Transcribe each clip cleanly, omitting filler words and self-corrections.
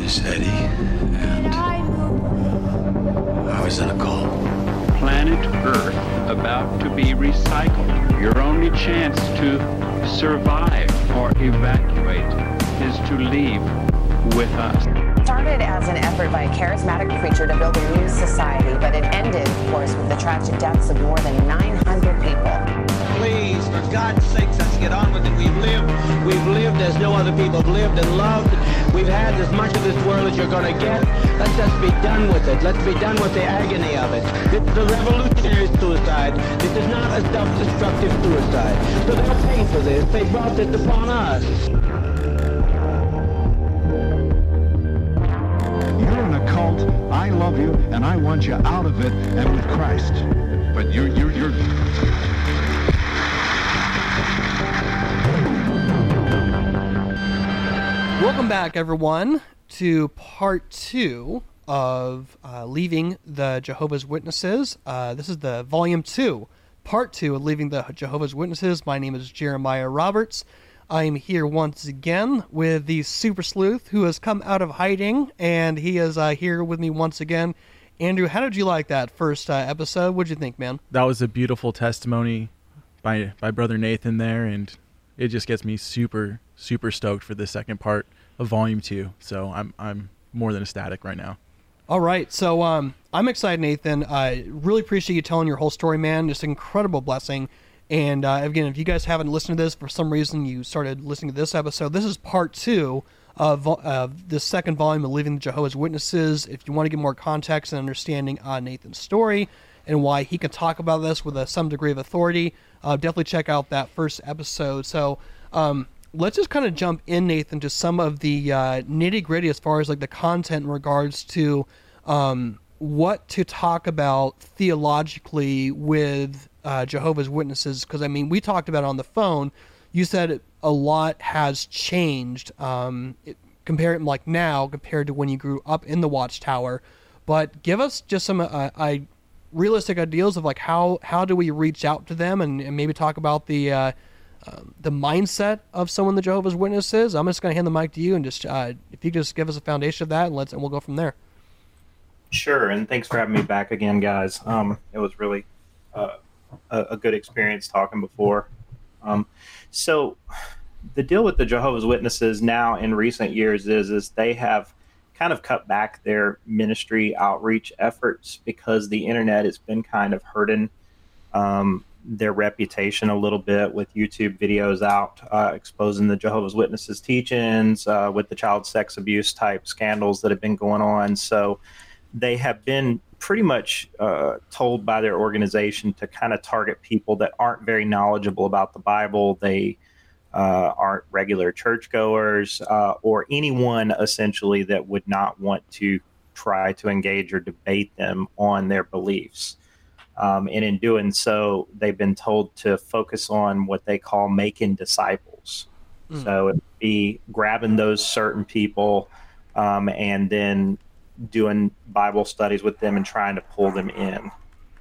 Steady, and I was in a cult. Planet Earth about to be recycled. Your only chance to survive or evacuate is to leave with us. It started as an effort by a charismatic preacher to build a new society, but it ended, of course, with the tragic deaths of more than 900 people. Please, for God's sake, let's get on with it. We've lived as no other people have lived and loved. We've had as much of this world as you're going to get. Let's just be done with it. Let's be done with the agony of it. This is a revolutionary suicide. This is not a self-destructive suicide. So they'll pay for this. They brought this upon us. You're in a cult. I love you, and I want you out of it and with Christ. But you're... Welcome back, everyone, to part 2 of Leaving the Jehovah's Witnesses. This is the volume 2, part 2 of Leaving the Jehovah's Witnesses. My name is Jeremiah Roberts. I am here once again with the Super Sleuth, who has come out of hiding, and he is here with me once again. Andrew, how did you like that first episode? What did you think, man? That was a beautiful testimony by Brother Nathan there, and it just gets me super stoked for the second part of volume 2. So I'm more than ecstatic right now. All right, so I'm excited, Nathan. I really appreciate you telling your whole story, man. It's an incredible blessing. And again, if you guys haven't listened to this, for some reason you started listening to this episode, this is part 2 of the second volume of Leaving the Jehovah's Witnesses. If you want to get more context and understanding on Nathan's story and why he can talk about this with some degree of authority, definitely check out that first episode. So let's just kind of jump in, Nathan, to some of the nitty-gritty as far as like the content in regards to what to talk about theologically with Jehovah's Witnesses. Because, I mean, we talked about it on the phone. You said a lot has changed compared to when you grew up in the Watchtower. But give us just some realistic ideas of like how do we reach out to them and maybe talk about the mindset of someone the Jehovah's Witnesses. I'm just going to hand the mic to you and just if you just give us a foundation of that and we'll go from there. Sure, and thanks for having me back again, guys. It was really a good experience talking before. So the deal with the Jehovah's Witnesses now in recent years is they have kind of cut back their ministry outreach efforts because the internet has been kind of hurting their reputation a little bit with YouTube videos out exposing the Jehovah's Witnesses teachings with the child sex abuse type scandals that have been going on. So they have been pretty much told by their organization to kind of target people that aren't very knowledgeable about the Bible. They aren't regular churchgoers or anyone essentially that would not want to try to engage or debate them on their beliefs. And in doing so, they've been told to focus on what they call making disciples. So it would be grabbing those certain people and then doing Bible studies with them and trying to pull them in.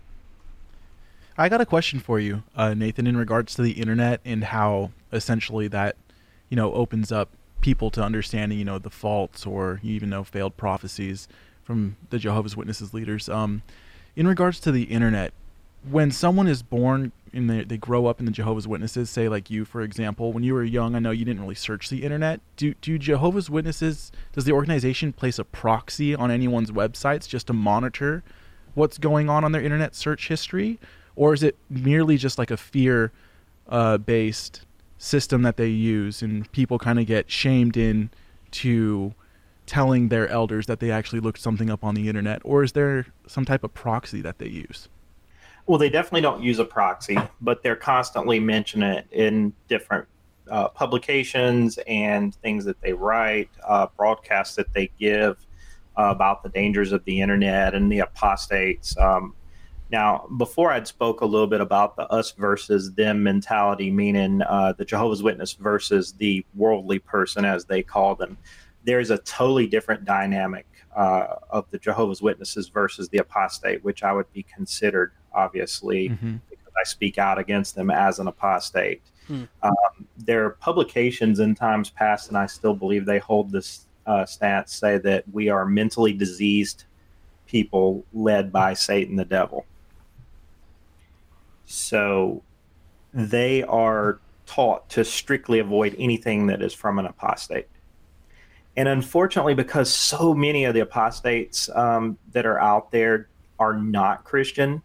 I got a question for you, Nathan, in regards to the internet and how essentially that, opens up people to understanding, the faults or even failed prophecies from the Jehovah's Witnesses leaders. In regards to the internet, when someone is born and they grow up in the Jehovah's Witnesses, say like you, for example, when you were young, I know you didn't really search the internet. Do Jehovah's Witnesses, does the organization place a proxy on anyone's websites just to monitor what's going on their internet search history? Or is it merely just like a fear-based system that they use and people kind of get shamed into telling their elders that they actually looked something up on the internet? Or is there some type of proxy that they use? Well, they definitely don't use a proxy, but they're constantly mentioning it in different publications and things that they write, broadcasts that they give about the dangers of the internet and the apostates. Now, before I'd spoke a little bit about the us versus them mentality, meaning the Jehovah's Witness versus the worldly person, as they call them. There's a totally different dynamic of the Jehovah's Witnesses versus the apostate, which I would be considered, obviously, because I speak out against them as an apostate. Their publications in times past, and I still believe they hold this stance say that we are mentally diseased people led by Satan the devil. So they are taught to strictly avoid anything that is from an apostate. And unfortunately, because so many of the apostates that are out there are not Christian,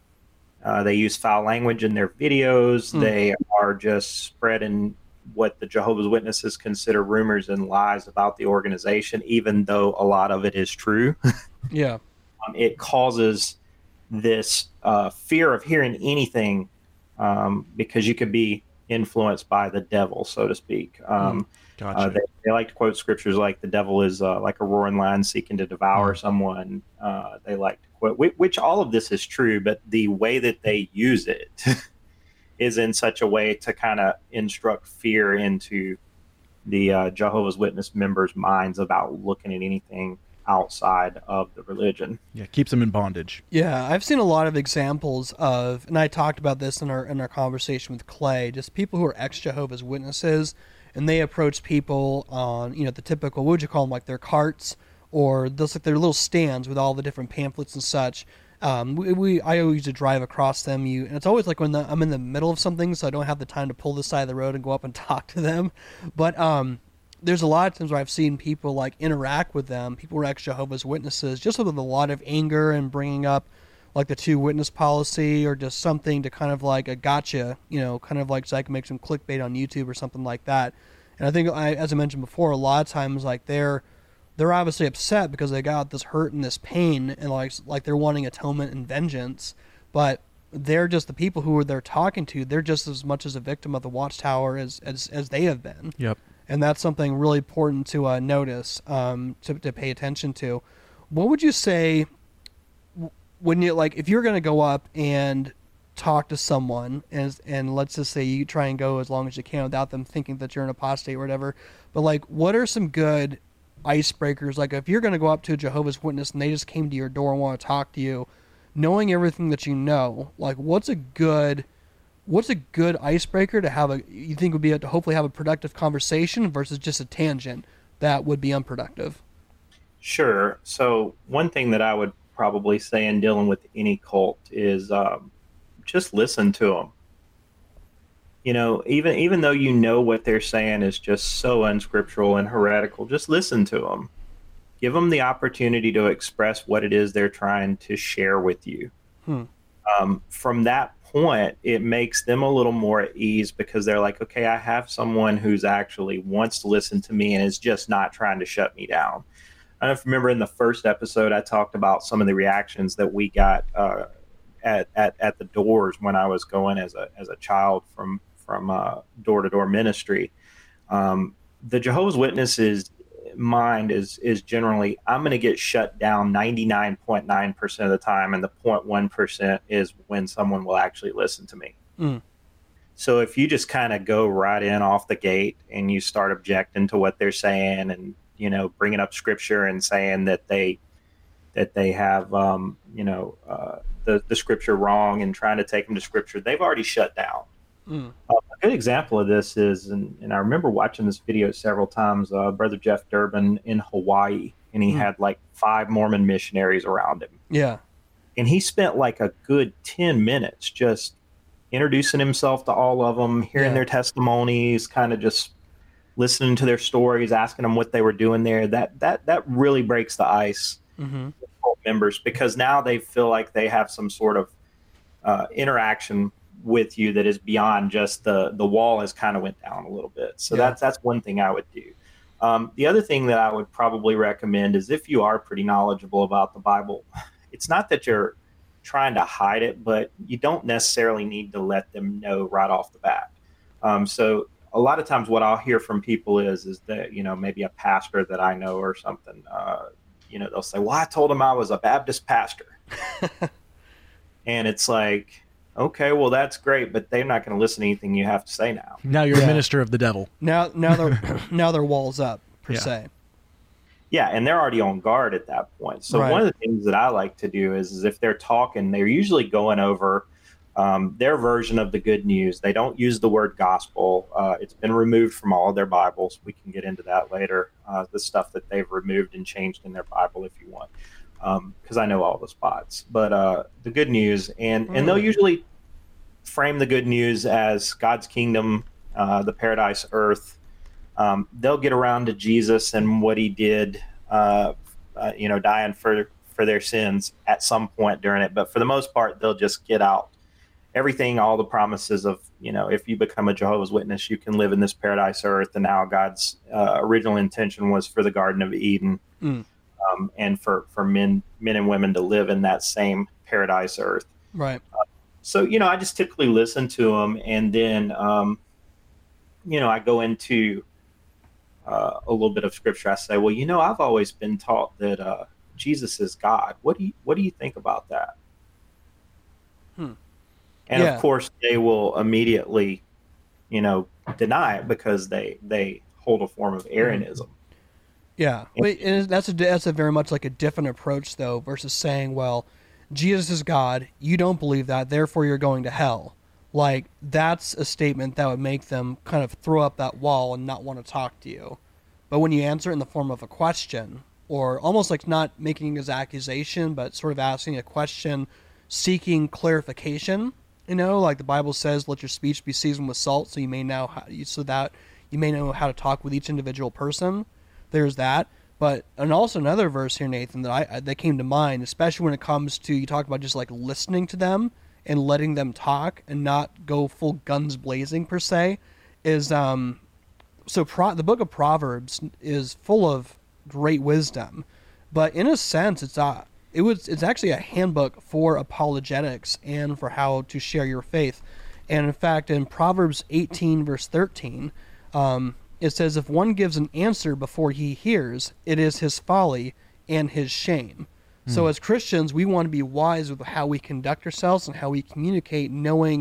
they use foul language in their videos. They are just spreading what the Jehovah's Witnesses consider rumors and lies about the organization, even though a lot of it is true. Yeah. It causes this fear of hearing anything because you could be influenced by the devil, so to speak. Gotcha. They like to quote scriptures like the devil is like a roaring lion seeking to devour someone. They like to quote, which all of this is true, but the way that they use it is in such a way to kind of instruct fear into the Jehovah's Witness members' minds about looking at anything outside of the religion. Yeah, keeps them in bondage. Yeah, I've seen a lot of examples of, and I talked about this in our conversation with Clay, just people who are ex-Jehovah's Witnesses, and they approach people on, the typical, what would you call them, like their carts, or those like their little stands with all the different pamphlets and such. I always used to drive across them, and it's always like when I'm in the middle of something, so I don't have the time to pull the side of the road and go up and talk to them. But there's a lot of times where I've seen people like interact with them, people who are ex-Jehovah's Witnesses, just with a lot of anger and bringing up like the 2-witness policy or just something to kind of like a gotcha, kind of like so I can make some clickbait on YouTube or something like that. And I think, as I mentioned before, a lot of times like they're obviously upset because they got this hurt and this pain, and like they're wanting atonement and vengeance, but they're just the people who they're talking to. They're just as much as a victim of the Watchtower as they have been. Yep. And that's something really important to notice, to pay attention to. What would you say when you if you're going to go up and talk to someone, and let's just say you try and go as long as you can without them thinking that you're an apostate or whatever, but what are some good icebreakers? Like if you're going to go up to a Jehovah's Witness and they just came to your door and want to talk to you, knowing everything that you know, what's a good icebreaker to have you think would be to hopefully have a productive conversation versus just a tangent that would be unproductive? Sure. So one thing that I would probably say in dealing with any cult is just listen to them. Even though what they're saying is just so unscriptural and heretical, just listen to them. Give them the opportunity to express what it is they're trying to share with you. From that point, it makes them a little more at ease because they're like, okay, I have someone who's actually wants to listen to me and is just not trying to shut me down. I don't know if you remember in the first episode, I talked about some of the reactions that we got at the doors when I was going as a child from door-to-door ministry. The Jehovah's Witnesses mind is generally, I'm going to get shut down 99.9% of the time, and the 0.1% is when someone will actually listen to me. So if you just kind of go right in off the gate and you start objecting to what they're saying and bringing up scripture and saying that they have the scripture wrong and trying to take them to scripture, they've already shut down. A good example of this is, and I remember watching this video several times, Brother Jeff Durbin in Hawaii, and he had 5 Mormon missionaries around him. Yeah. And he spent a good 10 minutes just introducing himself to all of them, hearing their testimonies, kind of just listening to their stories, asking them what they were doing there. That really breaks the ice with cult members, because now they feel like they have some sort of interaction with you that is beyond just the wall has kind of went down a little bit. So that's one thing I would do. The other thing that I would probably recommend is, if you are pretty knowledgeable about the Bible, it's not that you're trying to hide it, but you don't necessarily need to let them know right off the bat. So a lot of times what I'll hear from people is that, maybe a pastor that I know or something, they'll say, well, I told him I was a Baptist pastor. And it's like, okay, well, that's great, but they're not going to listen to anything you have to say now. Now you're a minister of the devil. Now they're walls up, per se. Yeah, and they're already on guard at that point. So one of the things that I like to do is if they're talking, they're usually going over their version of the good news. They don't use the word gospel. It's been removed from all of their Bibles. We can get into that later, the stuff that they've removed and changed in their Bible if you want, because I know all the spots. But the good news, and they'll usually frame the good news as God's kingdom, the paradise earth. They'll get around to Jesus and what he did, dying for their sins at some point during it. But for the most part, they'll just get out everything, all the promises of, if you become a Jehovah's Witness, you can live in this paradise earth, and how God's original intention was for the Garden of Eden, and for men and women to live in that same paradise earth. Right. So, I just typically listen to them, and then, I go into a little bit of scripture. I say, well, I've always been taught that Jesus is God. What do you think about that? And of course, they will immediately, deny it because they hold a form of Arianism. Yeah, and that's a very much like a different approach, though, versus saying, well, Jesus is God, you don't believe that, therefore you're going to hell. Like, that's a statement that would make them kind of throw up that wall and not want to talk to you. But when you answer it in the form of a question, or almost like not making it as accusation, but sort of asking a question, seeking clarification, like the Bible says, let your speech be seasoned with salt, so you may know how to talk with each individual person. There's that. And also another verse here, Nathan, that came to mind, especially when it comes to, you talk about just like listening to them and letting them talk and not go full guns blazing per se, is the book of Proverbs is full of great wisdom, but in a sense it's actually a handbook for apologetics and for how to share your faith. And in fact, in Proverbs 18 verse 13, it says, if one gives an answer before he hears, it is his folly and his shame. So as Christians, we want to be wise with how we conduct ourselves and how we communicate, knowing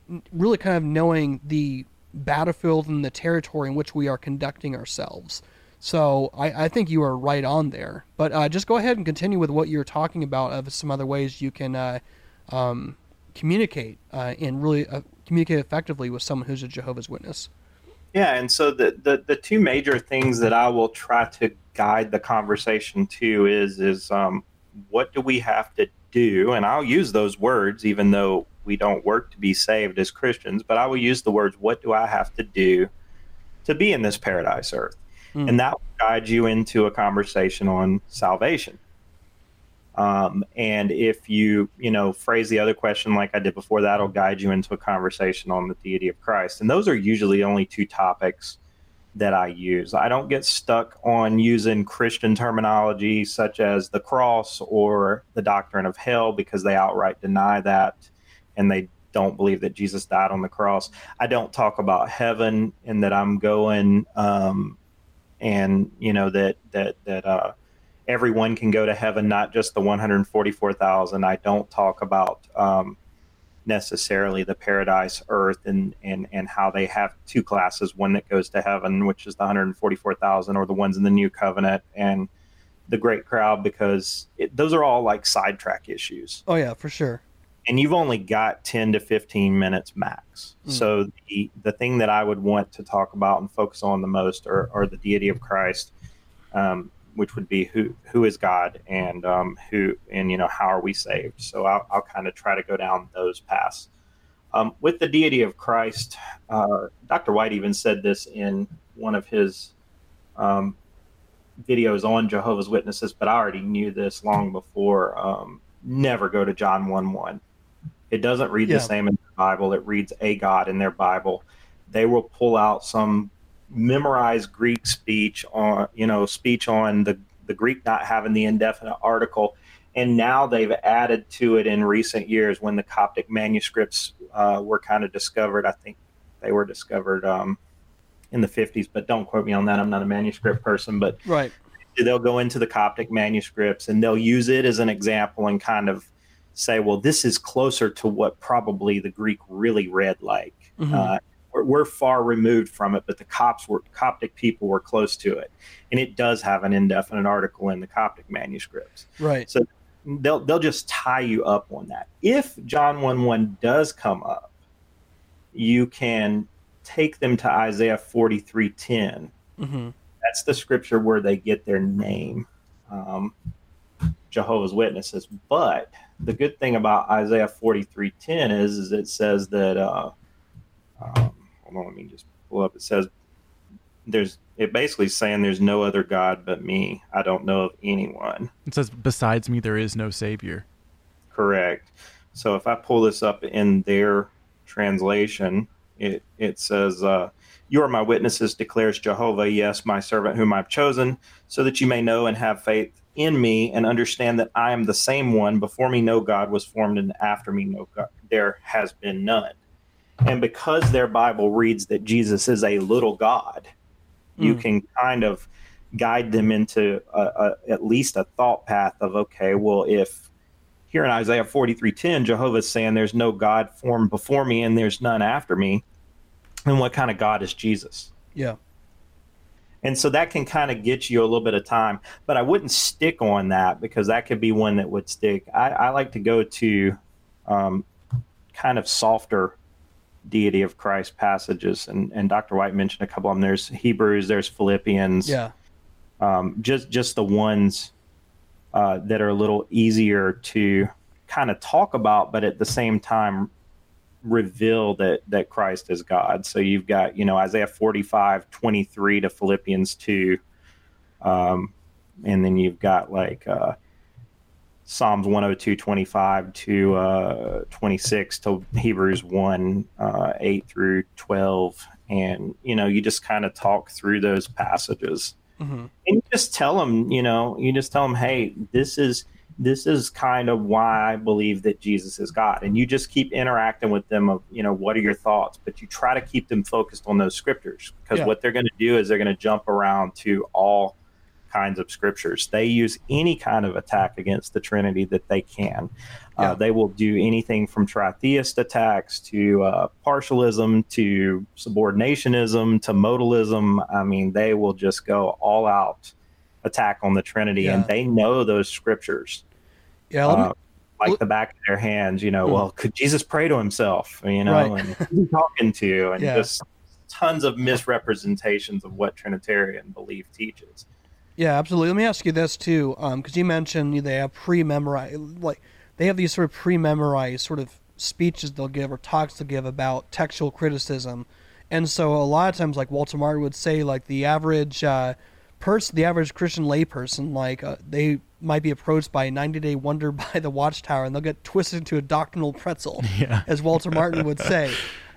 the battlefield and the territory in which we are conducting ourselves. So I think you are right on there. But just go ahead and continue with what you're talking about of some other ways you can communicate and really communicate effectively with someone who's a Jehovah's Witness. Yeah, and so the two major things that I will try to guide the conversation to is what do we have to do? And I'll use those words, even though we don't work to be saved as Christians, but I will use the words, what do I have to do to be in this paradise earth? And that will guide you into a conversation on salvation. And if you phrase the other question like I did before, that'll guide you into a conversation on the deity of Christ. And those are usually the only two topics that I use. I don't get stuck on using Christian terminology such as the cross or the doctrine of hell, because they outright deny that and they don't believe that Jesus died on the cross. I don't talk about heaven and that I'm going and that everyone can go to heaven, not just the 144,000. I don't talk about necessarily the paradise earth and how they have two classes, one that goes to heaven, which is the 144,000, or the ones in the new covenant and the great crowd, because those are all like sidetrack issues. Oh yeah, for sure. And you've only got 10 to 15 minutes max. So the thing that I would want to talk about and focus on the most are the deity of Christ, which would be who is God and how are we saved. So I'll kind of try to go down those paths. With the deity of Christ, Dr. White even said this in one of his videos on Jehovah's Witnesses, but I already knew this long before. Never go to John 1:1. It doesn't read the same in the Bible. It reads a God in their Bible. They will pull out some memorized Greek speech on the Greek not having the indefinite article. And now they've added to it in recent years when the Coptic manuscripts were kind of discovered. I think they were discovered in the 50s, but don't quote me on that. I'm not a manuscript person, but right. They'll go into the Coptic manuscripts and they'll use it as an example and kind of say, well, this is closer to what probably the Greek really read like. We're far removed from it, but the Coptic people were close to it. And it does have an indefinite article in the Coptic manuscripts. Right. So they'll just tie you up on that. If John 1:1 does come up, you can take them to Isaiah 43:10. Mm-hmm. That's the scripture where they get their name, Jehovah's Witnesses. But the good thing about Isaiah 43:10 is it says that, hold on, let me just pull up. It says it basically saying there's no other God but me. I don't know of anyone. It says, besides me, there is no Savior. Correct. So if I pull this up in their translation, it says, you are my witnesses, declares Jehovah, yes, my servant whom I've chosen, so that you may know and have faith in me and understand that I am the same one. Before me no God was formed, and after me no God, there has been none. And because their Bible reads that Jesus is a little God, you can kind of guide them into at least a thought path of, okay, well, if here in Isaiah 43:10, Jehovah is saying there's no God formed before me and there's none after me, and what kind of God is Jesus? Yeah. And so that can kind of get you a little bit of time, but I wouldn't stick on that because that could be one that would stick. I like to go to kind of softer deity of Christ passages, and Dr. White mentioned a couple of them. There's Hebrews, there's Philippians, just the ones that are a little easier to kind of talk about, but at the same time reveal that Christ is God. So you've got, Isaiah 45:23 to Philippians 2, and then you've got like Psalms 102:25 to 26 to Hebrews 1:8 through 12, and you just kind of talk through those passages, and you just tell them, hey, this is kind of why I believe that Jesus is God, and you just keep interacting with them of, what are your thoughts, but you try to keep them focused on those scriptures, because what they're going to do is they're going to jump around to all kinds of scriptures. They use any kind of attack against the Trinity that they can. They will do anything from tritheist attacks to partialism to subordinationism to modalism. I mean, they will just go all out attack on the Trinity, and they know those scriptures like the back of their hands. Well, could Jesus pray to himself? And who's he talking to? And just tons of misrepresentations of what Trinitarian belief teaches. Yeah, absolutely. Let me ask you this too, because you mentioned they have pre-memorized, like they have these sort of pre-memorized sort of speeches they'll give or talks they'll give about textual criticism, and so a lot of times, like Walter Martin would say, like the average the average Christian layperson, like they might be approached by a 90-day wonder by the Watchtower, and they'll get twisted into a doctrinal pretzel, as Walter Martin would say.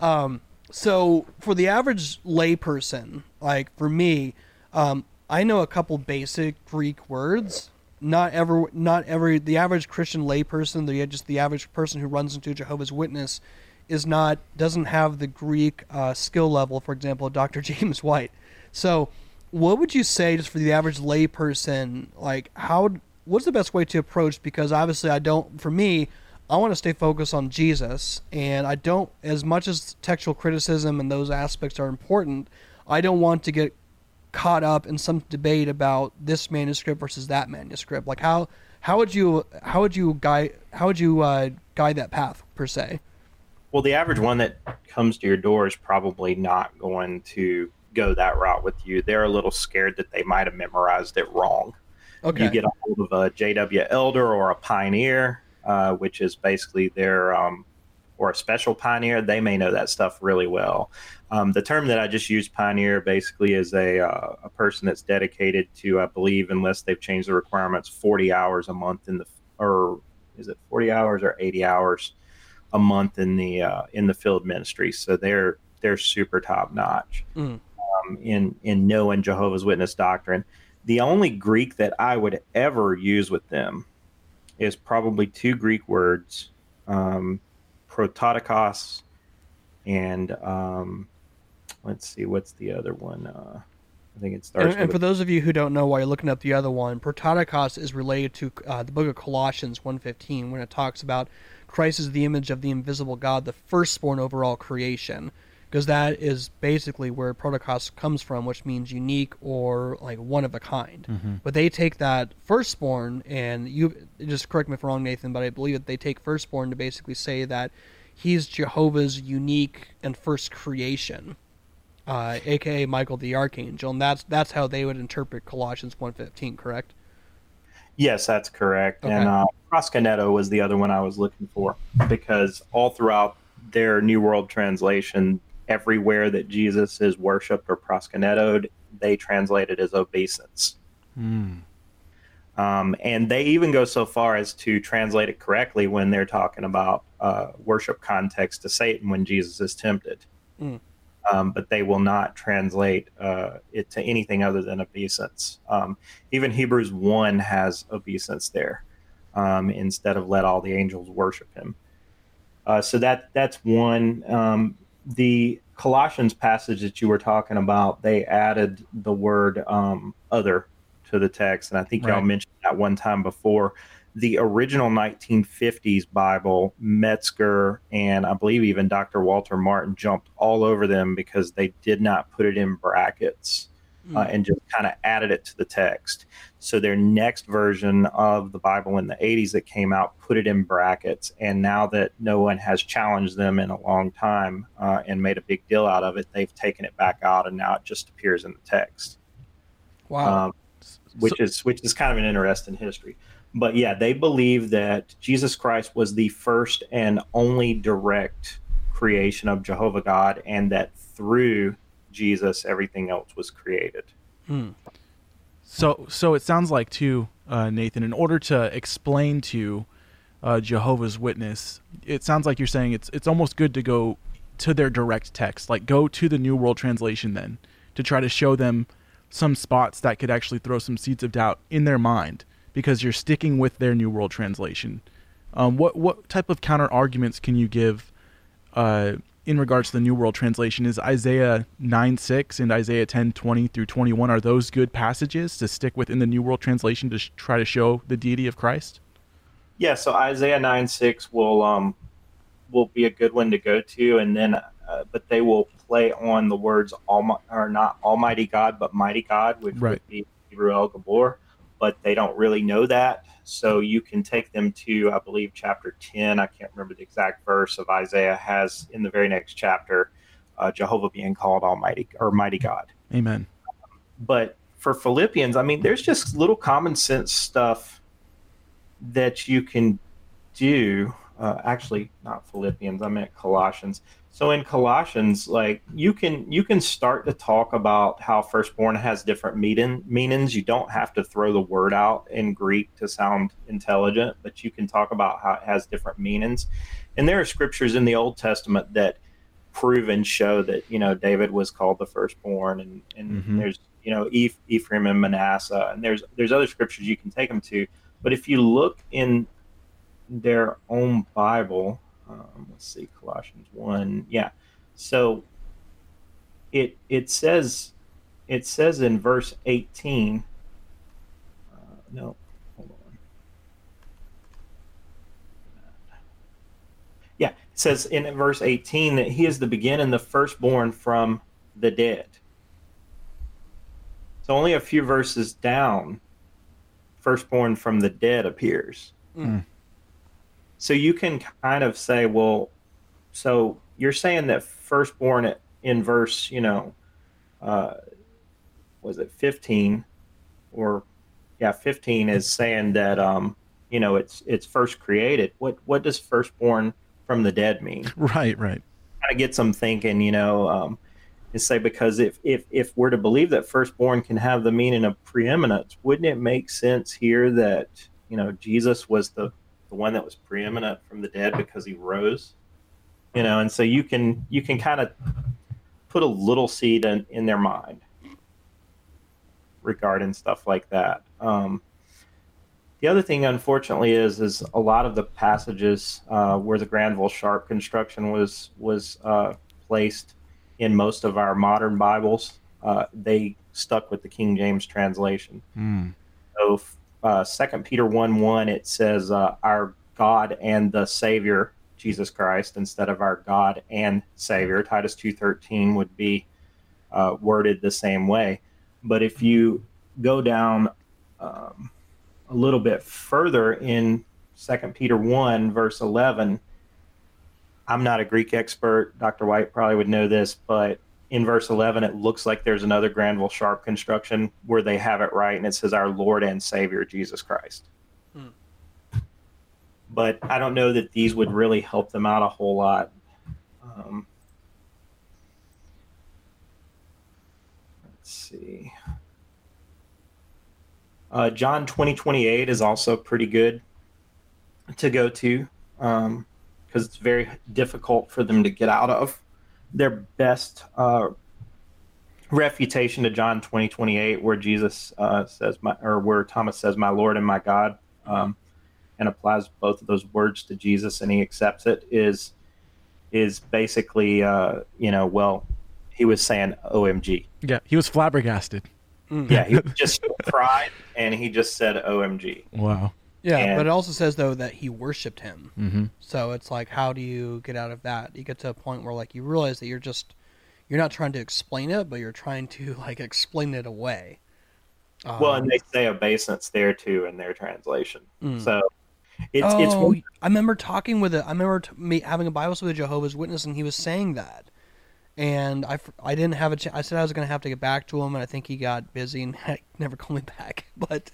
So for the average layperson, like for me, I know a couple basic Greek words. Not every the average Christian layperson, the average person who runs into a Jehovah's Witness doesn't have the Greek skill level, for example, Dr. James White. So what would you say, just for the average layperson, like what's the best way to approach? Because obviously I want to stay focused on Jesus, and I don't, as much as textual criticism and those aspects are important, I don't want to get caught up in some debate about this manuscript versus that manuscript. Like how would you guide that path per se? Well, the average one that comes to your door is probably not going to go that route with you. They're a little scared that they might have memorized it wrong. Okay. You get a hold of a J.W. Elder or a Pioneer, which is basically their or a special Pioneer. They may know that stuff really well. The term that I just used, Pioneer, basically is a person that's dedicated to, I believe, unless they've changed the requirements, 40 hours a month or is it 40 hours or 80 hours a month in the field ministry. So they're super top notch in knowing Jehovah's Witness doctrine. The only Greek that I would ever use with them is probably two Greek words, prototokos, and let's see, what's the other one? I think it starts. And for those of you who don't know, while you're looking up the other one, prototokos is related to the book of Colossians 1:15, when it talks about Christ is the image of the invisible God, the firstborn over all creation. because that is basically where protokos comes from, which means unique or like one of a kind. Mm-hmm. But they take that firstborn, and you just correct me if I'm wrong, Nathan, but I believe that they take firstborn to basically say that he's Jehovah's unique and first creation, aka Michael the Archangel, and that's how they would interpret Colossians 1:15, correct? Yes, that's correct. Okay. And proskuneo was the other one I was looking for, because all throughout their New World Translation, everywhere that Jesus is worshipped or proskuneoed, they translate it as obeisance. And they even go so far as to translate it correctly when they're talking about worship context to Satan when Jesus is tempted. But they will not translate it to anything other than obeisance. Even Hebrews 1 has obeisance there, instead of let all the angels worship him. So that's one. The Colossians passage that you were talking about, they added the word other to the text. And I think y'all mentioned that one time before. The original 1950s Bible, Metzger and I believe even Dr. Walter Martin jumped all over them because they did not put it in brackets and just kind of added it to the text. So their next version of the Bible in the 80s that came out put it in brackets. And now that no one has challenged them in a long time and made a big deal out of it, they've taken it back out, and now it just appears in the text. Wow. Which is kind of an interesting history. But yeah, they believe that Jesus Christ was the first and only direct creation of Jehovah God, and that through Jesus, everything else was created. So it sounds like, too, Nathan, in order to explain to Jehovah's Witness, it sounds like you're saying it's almost good to go to their direct text, like go to the New World Translation then, to try to show them some spots that could actually throw some seeds of doubt in their mind, because you're sticking with their New World Translation. What type of counter arguments can you give in regards to the New World Translation? Is Isaiah 9:6 and Isaiah 10:20 through 21, are those good passages to stick with in the New World Translation to try to show the deity of Christ? Yeah, so Isaiah 9:6 will be a good one to go to, and then but they will play on the words not Almighty God, but Mighty God, which would be Hebrew El Gabor, but they don't really know that. So you can take them to, I believe, chapter 10. I can't remember the exact verse of Isaiah, has in the very next chapter, Jehovah being called Almighty or Mighty God. Amen. But for Philippians, I mean, there's just little common sense stuff that you can do. Actually, not Philippians, I meant Colossians. So in Colossians, like you can start to talk about how firstborn has different meanings. You don't have to throw the word out in Greek to sound intelligent, but you can talk about how it has different meanings. And there are scriptures in the Old Testament that prove and show that, David was called the firstborn, and there's, Ephraim and Manasseh, and there's other scriptures you can take them to. But if you look in their own Bible, let's see, Colossians 1. Yeah. So it says in verse 18. No, hold on. Yeah, it says in verse 18 that he is the beginning, the firstborn from the dead. So only a few verses down, firstborn from the dead appears. So you can kind of say, well, so you're saying that firstborn in verse, was it 15 or 15 is saying that, it's first created. What does firstborn from the dead mean? Right. Kind of gets them thinking, and say, because if we're to believe that firstborn can have the meaning of preeminence, wouldn't it make sense here that, Jesus was the one that was preeminent from the dead because he rose, and so you can kind of put a little seed in their mind regarding stuff like that. The other thing, unfortunately, is a lot of the passages where the Granville Sharp construction was placed in most of our modern Bibles, they stuck with the King James translation. So 2 Peter 1:1, it says, our God and the Savior Jesus Christ instead of our God and Savior. Titus 2:13 would be worded the same way. But if you go down a little bit further in 2 Peter 1, verse 11, I'm not a Greek expert. Dr. White probably would know this, but in verse 11, it looks like there's another Granville Sharp construction where they have it right, and it says our Lord and Savior, Jesus Christ. But I don't know that these would really help them out a whole lot. Let's see. John 20:28 is also pretty good to go to because it's very difficult for them to get out of. Their best refutation to John 20:28, where Jesus says, where Thomas says, "My Lord and my God," and applies both of those words to Jesus, and he accepts it, is basically, well, he was saying OMG. Yeah, he was flabbergasted. Yeah, he just cried, and he just said OMG. Wow. Yeah, but it also says, though, that he worshipped him. Mm-hmm. So it's like, how do you get out of that? You get to a point where, like, you realize that you're not trying to explain it, but you're trying to, like, explain it away. Well, and they say obeisance there, too, in their translation. So it's I remember talking with me having a Bible study with a Jehovah's Witness, and he was saying that. And I didn't have a chance. I said I was going to have to get back to him, and I think he got busy and never called me back. But,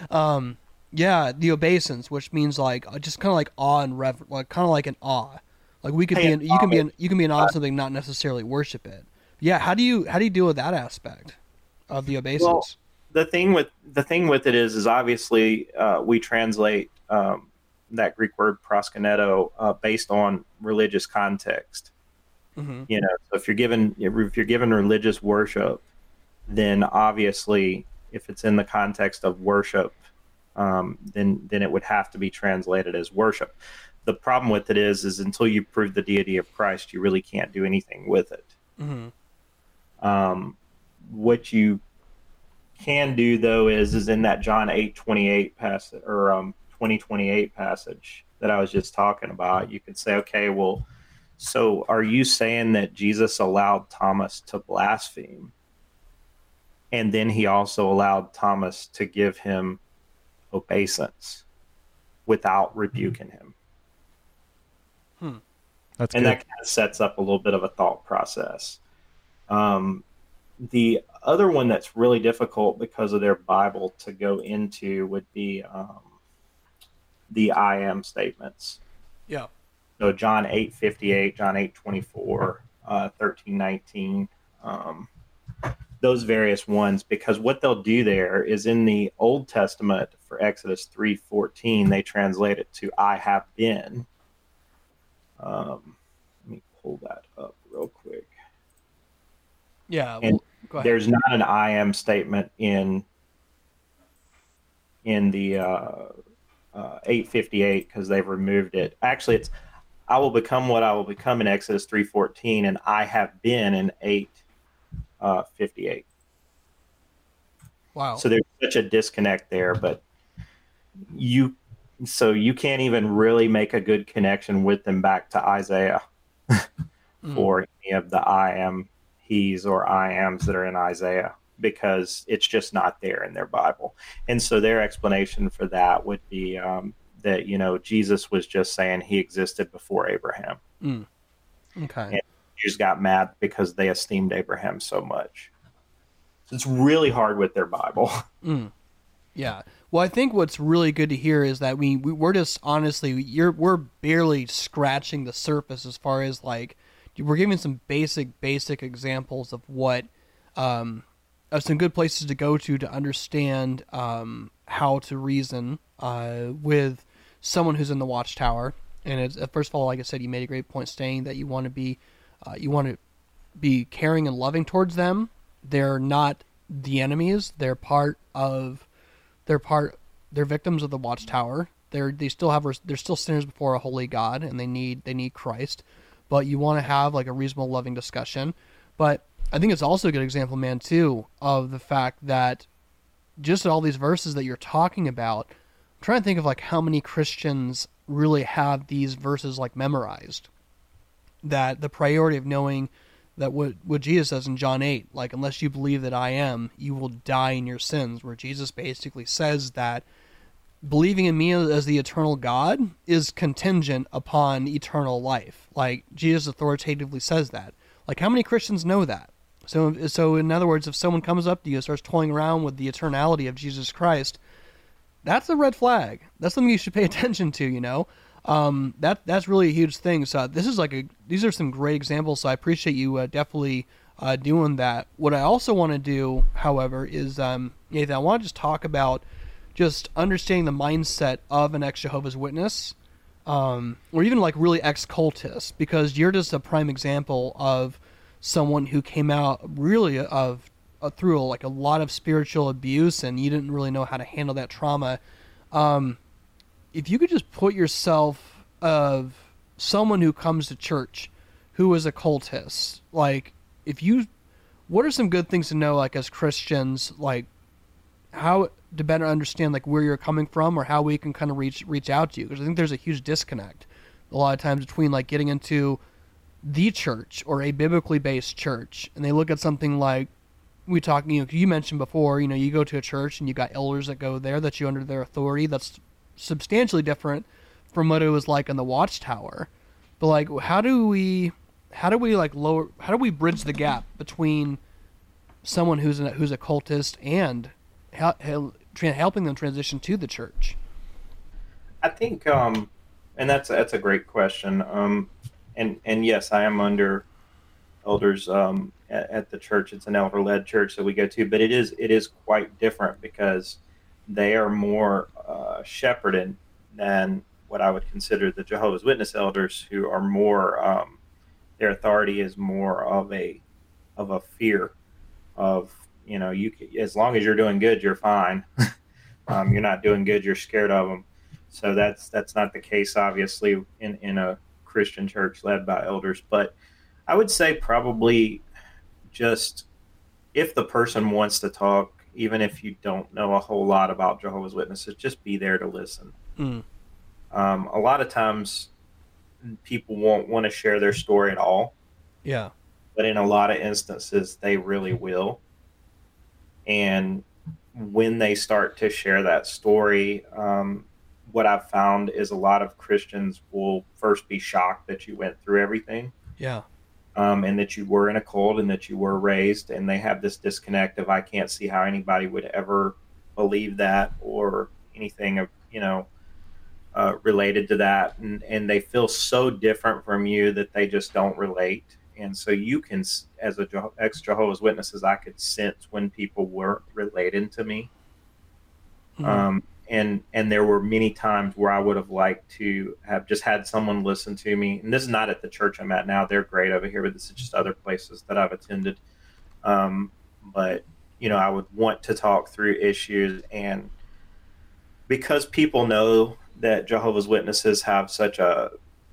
yeah, the obeisance, which means like just kind of like awe and reverence, like kind of like an awe. Like you can be in awe of something, not necessarily worship it. Yeah, how do you deal with that aspect of the obeisance? Well, the thing with it is obviously we translate that Greek word proskuneo based on religious context. Mm-hmm. So if you're given religious worship, then obviously if it's in the context of worship, then it would have to be translated as worship. The problem with it is until you prove the deity of Christ, you really can't do anything with it. Mm-hmm. What you can do though is in that John 8:28 passage or 20:28 passage that I was just talking about, you could say, okay, well, so are you saying that Jesus allowed Thomas to blaspheme, and then he also allowed Thomas to give him obeisance without rebuking him? That's and good. that kind of sets up a little bit of a thought process. The other one that's really difficult because of their Bible to go into would be the I am statements. Yeah. So John 8:58, John 8:24, 13:19, those various ones, because what they'll do there is in the Old Testament for Exodus 3:14, they translate it to I have been. Let me pull that up real quick. Yeah. And go ahead. there's not an I am statement in the 8:58 because they've removed it. Actually, it's I will become what I will become in Exodus 3:14, and I have been in 8:58. Wow. So there's such a disconnect there, but you can't even really make a good connection with them back to Isaiah for any of the I am, he's, or I ams that are in Isaiah, because it's just not there in their Bible. And so their explanation for that would be that, Jesus was just saying he existed before Abraham. Okay. And Jews got mad because they esteemed Abraham so much. So it's really hard with their Bible. Yeah. Well, I think what's really good to hear is that we're just honestly, we're barely scratching the surface as far as like, we're giving some basic examples of what, of some good places to go to understand how to reason with someone who's in the Watchtower. And it's, first of all, like I said, you made a great point saying that you want to be caring and loving towards them. They're not the enemies. They're victims of the Watchtower. They're still sinners before a holy God, and they need Christ. But you want to have like a reasonable, loving discussion. But I think it's also a good example, man, too, of the fact that just all these verses that you're talking about, I'm trying to think of like how many Christians really have these verses like memorized. That the priority of knowing that what Jesus says in John 8, like, unless you believe that I am, you will die in your sins, where Jesus basically says that believing in me as the eternal God is contingent upon eternal life. Like, Jesus authoritatively says that. Like, how many Christians know that? So in other words, if someone comes up to you and starts toying around with the eternality of Jesus Christ, that's a red flag. That's something you should pay attention to, you know? That's really a huge thing. So these are some great examples. So I appreciate you definitely doing that. What I also want to do, however, is Nathan, I want to just talk about just understanding the mindset of an ex-Jehovah's Witness, or even like really ex-cultist, because you're just a prime example of someone who came out really through like a lot of spiritual abuse, and you didn't really know how to handle that trauma. If you could just put yourself of someone who comes to church who is a cultist, like, what are some good things to know, like, as Christians, like, how to better understand, like, where you're coming from, or how we can kind of reach out to you? Because I think there's a huge disconnect a lot of times between, like, getting into the church or a biblically based church, and they look at something like, you mentioned before, you go to a church and you got elders that go there, that you under their authority. That's substantially different from what it was like in the Watchtower. But like, how do we bridge the gap between someone who's a cultist and helping them transition to the church? I think, and that's a great question. And yes, I am under elders at the church. It's an elder-led church that we go to, but it is quite different, because they are more shepherded than what I would consider the Jehovah's Witness elders, who are more their authority is more of a fear of, as long as you're doing good, you're fine. You're not doing good, you're scared of them. So that's not the case, obviously, in a Christian church led by elders. But I would say probably just, if the person wants to talk, even if you don't know a whole lot about Jehovah's Witnesses, just be there to listen. A lot of times people won't want to share their story at all. Yeah. But in a lot of instances, they really will. And when they start to share that story, what I've found is a lot of Christians will first be shocked that you went through everything. Yeah. And that you were in a cult and that you were raised, and they have this disconnect of, I can't see how anybody would ever believe that or anything of, related to that. And they feel so different from you that they just don't relate. And so you can, as ex-Jehovah's Witnesses, I could sense when people weren't related to me. And there were many times where I would have liked to have just had someone listen to me. And this is not at the church I'm at now. They're great over here, but this is just other places that I've attended. But, I would want to talk through issues. And because people know that Jehovah's Witnesses have such a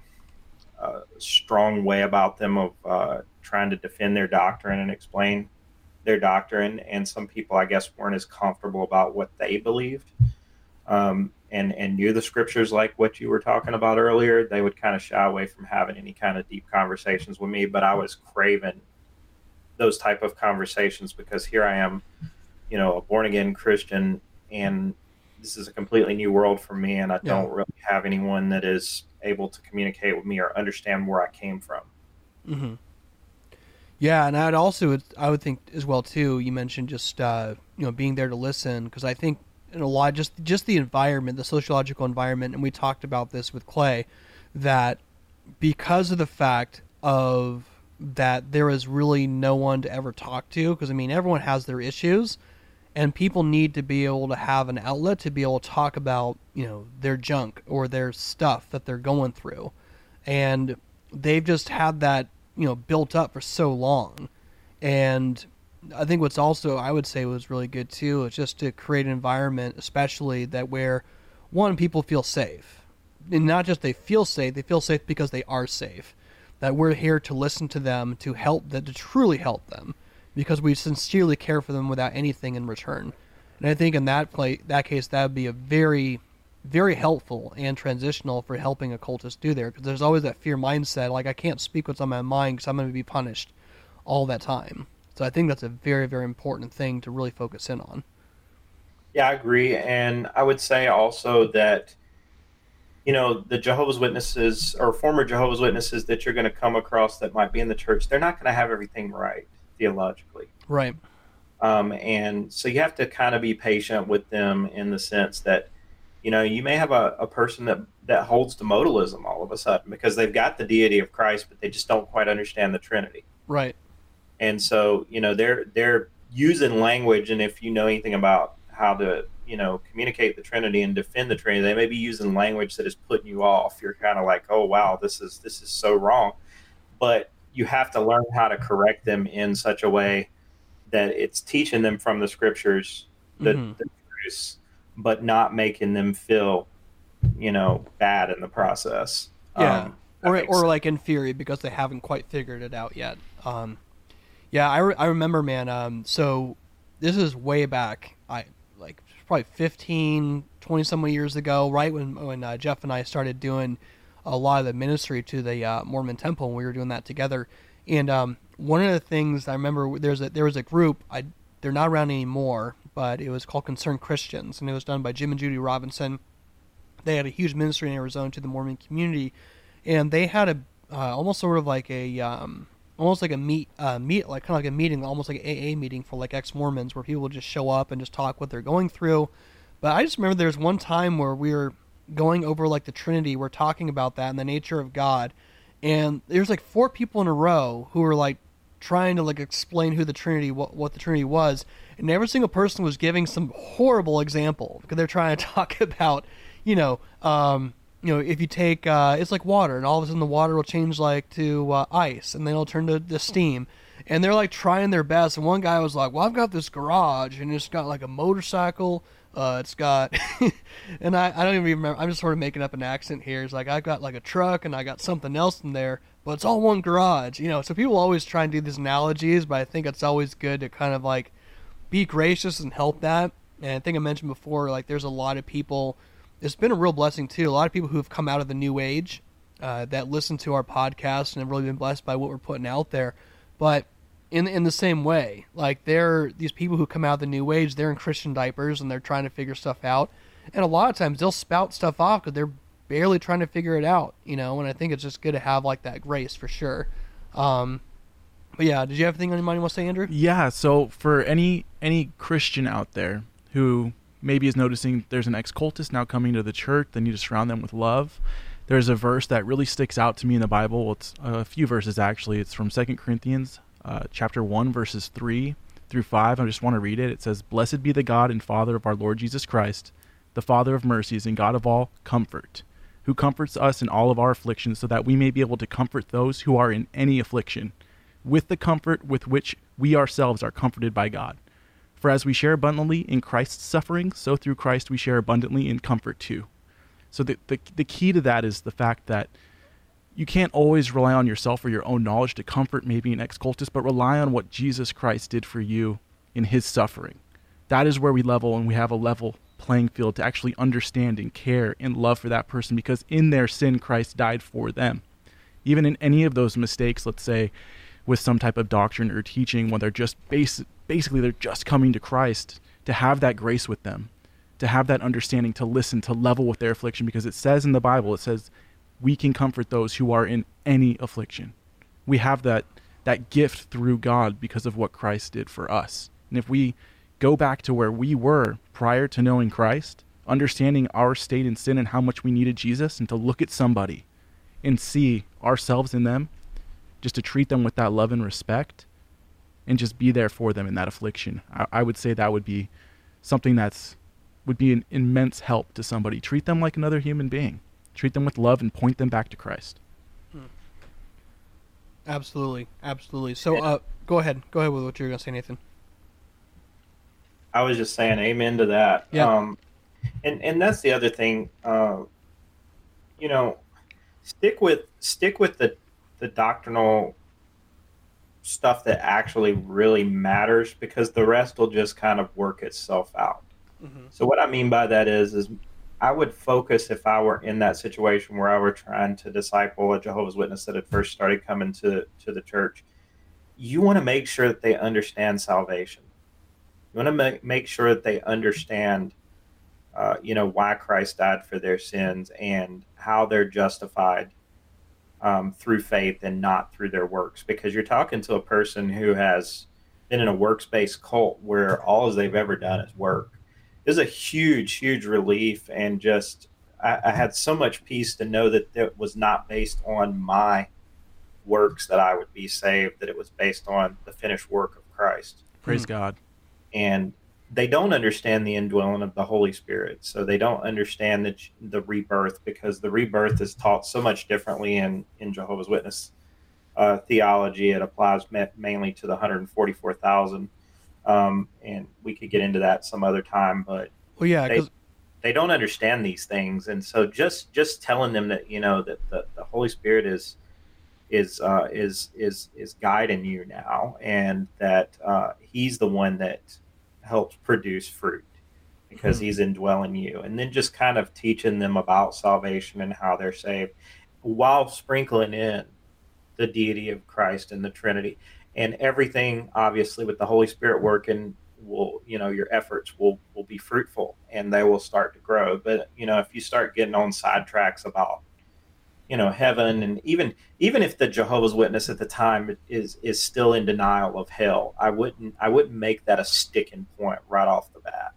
strong way about them of trying to defend their doctrine and explain their doctrine, and some people, I guess, weren't as comfortable about what they believed. And knew the scriptures like what you were talking about earlier, they would kind of shy away from having any kind of deep conversations with me. But I was craving those type of conversations, because here I am, a born-again Christian, and this is a completely new world for me, and I don't really have anyone that is able to communicate with me or understand where I came from. Mm-hmm. Yeah, and I would think as well too, you mentioned just being there to listen, because I think in a lot, just the environment, the sociological environment, and we talked about this with Clay, that because of the fact of that there is really no one to ever talk to, because everyone has their issues, and people need to be able to have an outlet to be able to talk about their junk or their stuff that they're going through, and they've just had that built up for so long. And I think what's also, I would say, was really good too, is just to create an environment, especially that where, one, people feel safe. And not just they feel safe because they are safe. That we're here to listen to them, to help them, to truly help them, because we sincerely care for them without anything in return. And I think in that case, that would be a very very helpful and transitional for helping occultists do there, because there's always that fear mindset, like I can't speak what's on my mind because I'm going to be punished all that time. So I think that's a very, very important thing to really focus in on. Yeah, I agree. And I would say also that, the Jehovah's Witnesses or former Jehovah's Witnesses that you're going to come across that might be in the church, they're not going to have everything right theologically. Right. And so you have to kind of be patient with them in the sense that, you may have a person that holds to modalism all of a sudden because they've got the deity of Christ, but they just don't quite understand the Trinity. Right. And so, they're using language, and if you know anything about how to, communicate the Trinity and defend the Trinity, they may be using language that is putting you off. You're kind of like, oh, wow, this is so wrong. But you have to learn how to correct them in such a way that it's teaching them from the scriptures, the truths, but not making them feel, bad in the process. Yeah. Or like inferior because they haven't quite figured it out yet. Yeah, I remember, man. So this is way back. Probably 15, 20 some years ago, right when Jeff and I started doing a lot of the ministry to the Mormon Temple, and we were doing that together. And one of the things I remember, there was a group. They're not around anymore, but it was called Concerned Christians, and it was done by Jim and Judy Robinson. They had a huge ministry in Arizona to the Mormon community, and they had almost sort of like almost like a meeting, almost like an AA meeting for like ex-Mormons, where people would just show up and just talk what they're going through. But I just remember there was one time where we were going over like the Trinity, we're talking about that and the nature of God, and there's like 4 people in a row who were like trying to like explain who the Trinity, what the Trinity was, and every single person was giving some horrible example because they're trying to talk about, if you take, it's like water, and all of a sudden the water will change like to ice, and then it'll turn to steam. And they're like trying their best. And one guy was like, well, I've got this garage, and it's got like a motorcycle. It's got, and I don't even remember. I'm just sort of making up an accent here. It's like, I've got like a truck, and I got something else in there, but it's all one garage. So people always try and do these analogies, but I think it's always good to kind of like be gracious and help that. And I think I mentioned before, like there's a lot of people. It's been a real blessing, too. A lot of people who have come out of the New Age that listen to our podcast and have really been blessed by what we're putting out there. But in the same way, like these people who come out of the New Age, they're in Christian diapers and they're trying to figure stuff out. And a lot of times they'll spout stuff off because they're barely trying to figure it out, and I think it's just good to have like that grace for sure. But yeah, did you have anything on your mind you want to say, Andrew? Yeah, so for any Christian out there who maybe is noticing there's an ex-cultist now coming to the church, they need to surround them with love. There's a verse that really sticks out to me in the Bible. It's a few verses, actually. It's from 2 Corinthians chapter 1, verses 3 through 5. I just want to read it. It says, "Blessed be the God and Father of our Lord Jesus Christ, the Father of mercies and God of all comfort, who comforts us in all of our afflictions, so that we may be able to comfort those who are in any affliction, with the comfort with which we ourselves are comforted by God. For as we share abundantly in Christ's suffering, so through Christ we share abundantly in comfort too." So the key to that is the fact that you can't always rely on yourself or your own knowledge to comfort maybe an ex-cultist, but rely on what Jesus Christ did for you in his suffering. That is where we level, and we have a level playing field to actually understand and care and love for that person, because in their sin, Christ died for them. Even in any of those mistakes, let's say, with some type of doctrine or teaching, when they're just basically they're just coming to Christ, to have that grace with them, to have that understanding, to listen, to level with their affliction, because it says in the Bible, it says we can comfort those who are in any affliction. We have that gift through God because of what Christ did for us. And if we go back to where we were prior to knowing Christ, understanding our state in sin and how much we needed Jesus, and to look at somebody and see ourselves in them, just to treat them with that love and respect, and just be there for them in that affliction. I would say that would be something would be an immense help to somebody. Treat them like another human being. Treat them with love and point them back to Christ. Absolutely. So go ahead with what you're going to say, Nathan. I was just saying amen to that. Yeah. And that's the other thing. Stick with the doctrinal stuff that actually really matters, because the rest will just kind of work itself out. Mm-hmm. So what I mean by that is I would focus, if I were in that situation where I were trying to disciple a Jehovah's Witness that had first started coming to the church, you want to make sure that they understand salvation. You want to make sure that they understand, why Christ died for their sins and how they're justified through faith and not through their works. Because you're talking to a person who has been in a works-based cult where all they've ever done is work. It was a huge, huge relief, and just I had so much peace to know that it was not based on my works that I would be saved, that it was based on the finished work of Christ. Praise God. And they don't understand the indwelling of the Holy Spirit, so they don't understand the rebirth, because the rebirth is taught so much differently in Jehovah's Witness theology. It applies mainly to the 144,000. And we could get into that some other time, but well, yeah, they don't understand these things. And so just telling them that, that the Holy Spirit is guiding you now, and that he's the one that helps produce fruit because he's indwelling you. And then just kind of teaching them about salvation and how they're saved, while sprinkling in the deity of Christ and the Trinity. And everything, obviously, with the Holy Spirit working, your efforts will be fruitful, and they will start to grow. But, if you start getting on sidetracks about, heaven, and even if the Jehovah's Witness at the time is still in denial of hell, I wouldn't make that a sticking point right off the bat.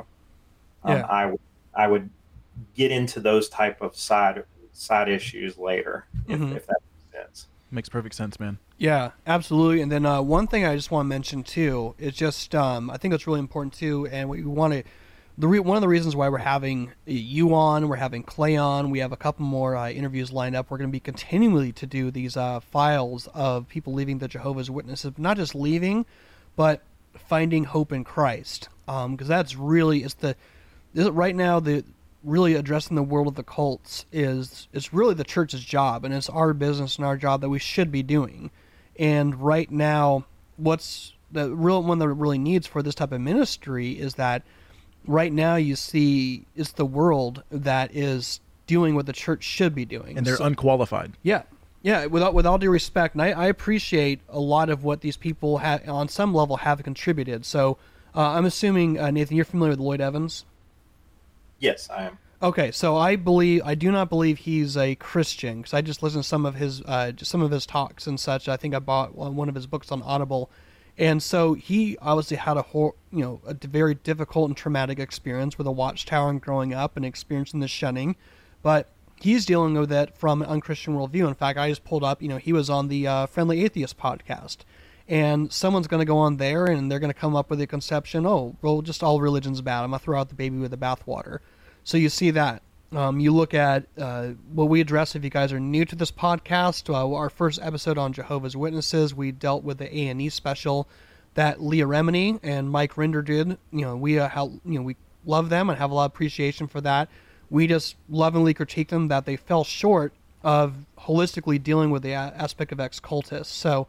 I would get into those type of side issues later, if that makes sense. Makes perfect sense, man. Yeah, absolutely. And then one thing I just want to mention too is just I think it's really important too, and we want to. One of the reasons why we're having you on, we're having Clay on, we have a couple more interviews lined up. We're going to be continually to do these files of people leaving the Jehovah's Witnesses, not just leaving, but finding hope in Christ, because that's really right now the really addressing the world of the cults it's really the church's job, and it's our business and our job that we should be doing. And right now, what's the real one that really needs for this type of ministry is that right now you see it's the world that is doing what the church should be doing, and they're unqualified. Yeah, with all due respect, and I appreciate a lot of what these people on some level have contributed. So I'm assuming Nathan, you're familiar with Lloyd Evans. Yes, I am. Okay, so I do not believe he's a Christian, because I just listened to some of his talks and such. I think I bought one of his books on Audible, and so he obviously had a very difficult and traumatic experience with a watchtower and growing up and experiencing the shunning, but he's dealing with it from an unchristian worldview. In fact, I just pulled up, he was on the Friendly Atheist podcast, and someone's going to go on there and they're going to come up with a conception, just all religion's bad. I'm going to throw out the baby with the bathwater. So you see that. You look at what we address if you guys are new to this podcast. Our first episode on Jehovah's Witnesses, we dealt with the A&E special that Leah Remini and Mike Rinder did. We love them and have a lot of appreciation for that. We just lovingly critique them that they fell short of holistically dealing with the aspect of ex-cultists. So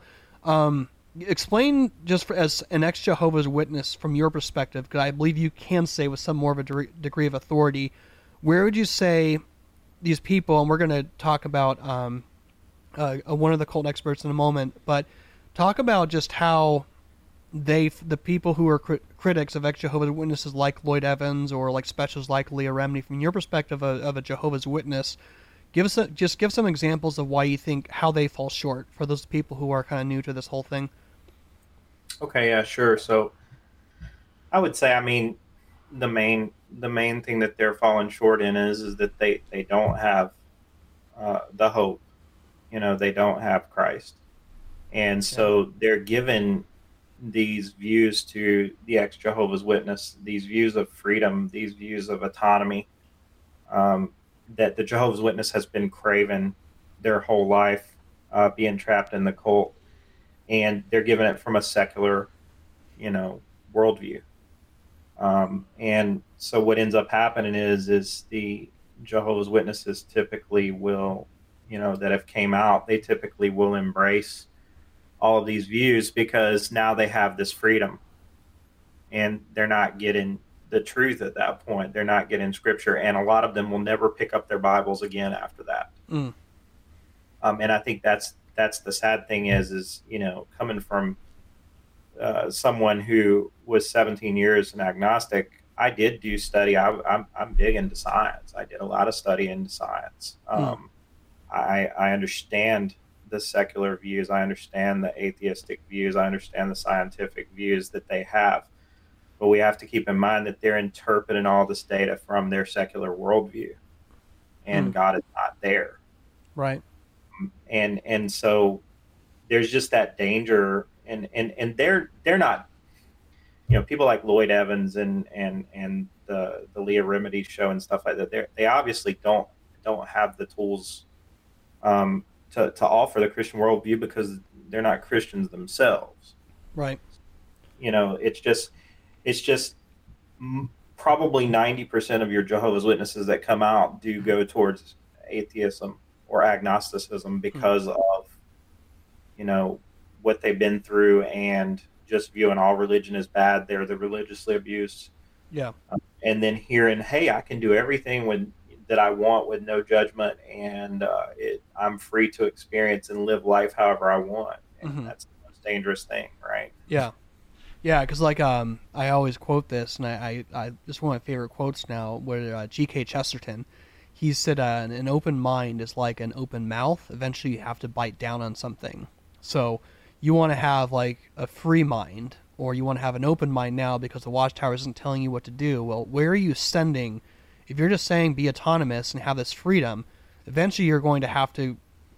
explain, just as an ex-Jehovah's Witness from your perspective, because I believe you can say with some more of a degree of authority, where would you say these people, and we're going to talk about one of the cult experts in a moment, but talk about just how the people who are critics of ex-Jehovah's Witnesses like Lloyd Evans or like specials like Leah Remini, from your perspective of a Jehovah's Witness, give some examples of why you think how they fall short for those people who are kind of new to this whole thing. Okay, yeah, sure. So I would say, the main thing that they're falling short in is that they don't have the hope. They don't have Christ. And so they're given these views to the ex-Jehovah's Witness, these views of freedom, these views of autonomy, that the Jehovah's Witness has been craving their whole life, being trapped in the cult. And they're given it from a secular, worldview. And so what ends up happening is the Jehovah's Witnesses typically will, that have came out, they typically will embrace all of these views because now they have this freedom, and they're not getting the truth at that point. They're not getting scripture, and a lot of them will never pick up their Bibles again after that. And I think that's the sad thing is coming from someone who was 17 years an agnostic. I did do study. I'm big into science. I did a lot of study into science. I understand the secular views. I understand the atheistic views. I understand the scientific views that they have. But we have to keep in mind that they're interpreting all this data from their secular worldview, and God is not there. Right. And so there's just that danger, and they're not, people like Lloyd Evans and the Leah Remedy show and stuff like that. They obviously don't have the tools to offer the Christian worldview because they're not Christians themselves. Right. It's just probably 90% of your Jehovah's Witnesses that come out do go towards atheism or agnosticism because of, what they've been through and just viewing all religion as bad. They're the religiously abused. Yeah. And then hearing, hey, I can do everything that I want with no judgment, and I'm free to experience and live life however I want. And that's the most dangerous thing, right? Yeah. Yeah, because I always quote this, and I this is one of my favorite quotes now, where G.K. Chesterton, he said, an open mind is like an open mouth. Eventually you have to bite down on something. So you want to have a free mind, or you want to have an open mind now because the Watchtower isn't telling you what to do. Well, where are you sending? If you're just saying be autonomous and have this freedom, eventually you're going to have to